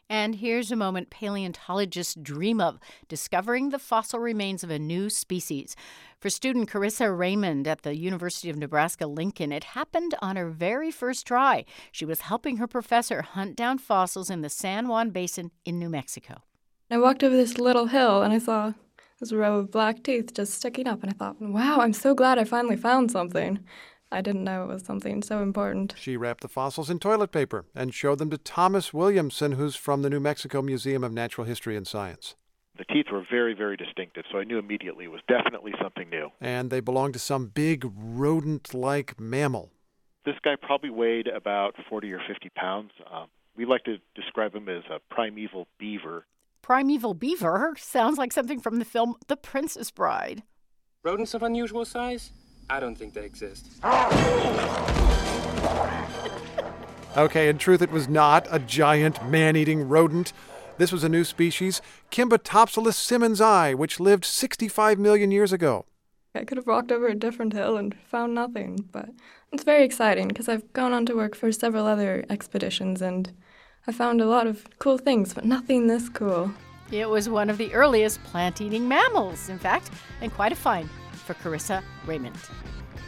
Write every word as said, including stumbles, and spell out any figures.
And here's a moment paleontologists dream of, discovering the fossil remains of a new species. For student Carissa Raymond at the University of Nebraska-Lincoln, it happened on her very first try. She was helping her professor hunt down fossils in the San Juan Basin in New Mexico. I walked over this little hill and I saw this row of black teeth just sticking up, and I thought, wow, I'm so glad I finally found something. I didn't know it was something so important. She wrapped the fossils in toilet paper and showed them to Thomas Williamson, who's from the New Mexico Museum of Natural History and Science. The teeth were very, very distinctive, so I knew immediately it was definitely something new. And they belonged to some big rodent-like mammal. This guy probably weighed about forty or fifty pounds. Um, we like to describe him as a primeval beaver. Primeval beaver sounds like something from the film The Princess Bride. Rodents of unusual size? I don't think they exist. Okay, in truth, it was not a giant man-eating rodent. This was a new species, Kimbotopsilus simmonsii, which lived sixty-five million years ago. I could have walked over a different hill and found nothing, but it's very exciting because I've gone on to work for several other expeditions, and I found a lot of cool things, but nothing this cool. It was one of the earliest plant-eating mammals, in fact, and quite a find for Carissa Raymond.